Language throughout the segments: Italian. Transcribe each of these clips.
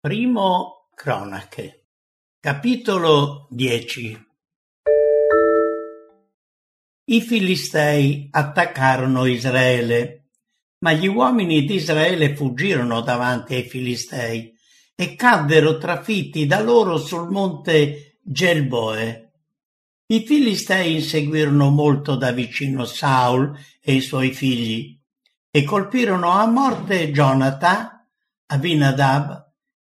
Primo Cronache, capitolo 10. I Filistei attaccarono Israele, ma gli uomini di Israele fuggirono davanti ai Filistei e caddero trafitti da loro sul monte Gelboe. I Filistei inseguirono molto da vicino Saul e i suoi figli e colpirono a morte Gionatan, Abinadab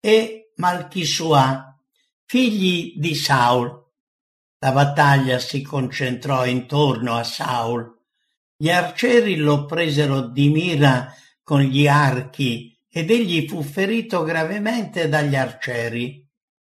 e Malchishua, figli di Saul. La battaglia si concentrò intorno a Saul. Gli arcieri lo presero di mira con gli archi ed egli fu ferito gravemente dagli arcieri.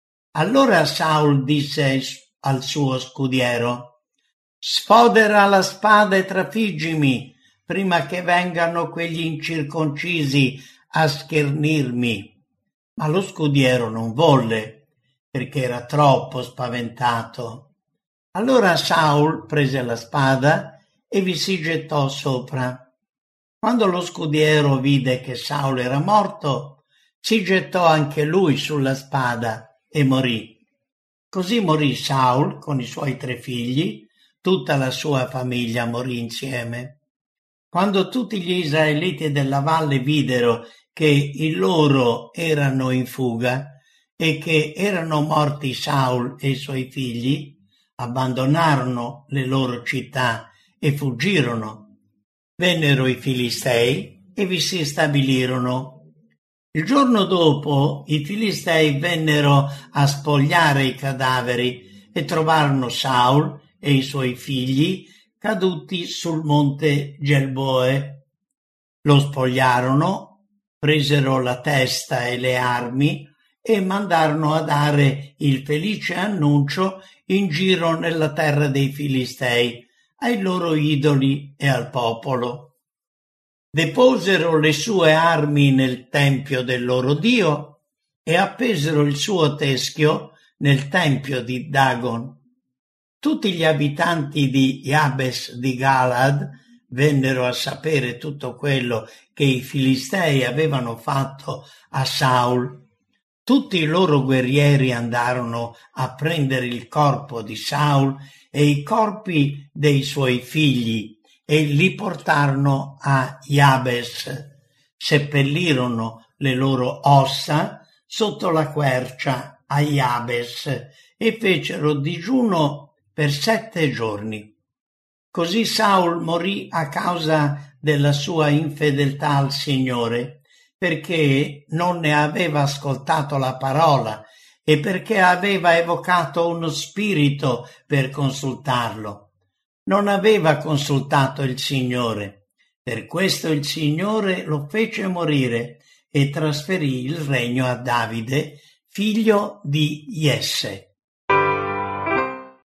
Allora Saul disse al suo scudiero: «Sfodera la spada e trafiggimi prima che vengano quegli incirconcisi a schernirmi». Ma lo scudiero non volle, perché era troppo spaventato. Allora Saul prese la spada e vi si gettò sopra. Quando lo scudiero vide che Saul era morto, si gettò anche lui sulla spada e morì. Così morì Saul con i suoi 3 figli, tutta la sua famiglia morì insieme. Quando tutti gli israeliti della valle videro che i loro erano in fuga e che erano morti Saul e i suoi figli, abbandonarono le loro città e fuggirono. Vennero i Filistei e vi si stabilirono. Il giorno dopo i Filistei vennero a spogliare i cadaveri e trovarono Saul e i suoi figli caduti sul monte Gelboe. Lo spogliarono, presero la testa e le armi e mandarono a dare il felice annuncio in giro nella terra dei Filistei, ai loro idoli e al popolo. Deposero le sue armi nel tempio del loro Dio e appesero il suo teschio nel tempio di Dagon. Tutti gli abitanti di Jabes di Galad vennero a sapere tutto quello che i Filistei avevano fatto a Saul. Tutti i loro guerrieri andarono a prendere il corpo di Saul e i corpi dei suoi figli e li portarono a Jabes. Seppellirono le loro ossa sotto la quercia a Jabes e fecero digiuno per 7 giorni. Così Saul morì a causa della sua infedeltà al Signore, perché non ne aveva ascoltato la parola e perché aveva evocato uno spirito per consultarlo. Non aveva consultato il Signore. Per questo il Signore lo fece morire e trasferì il regno a Davide, figlio di Jesse.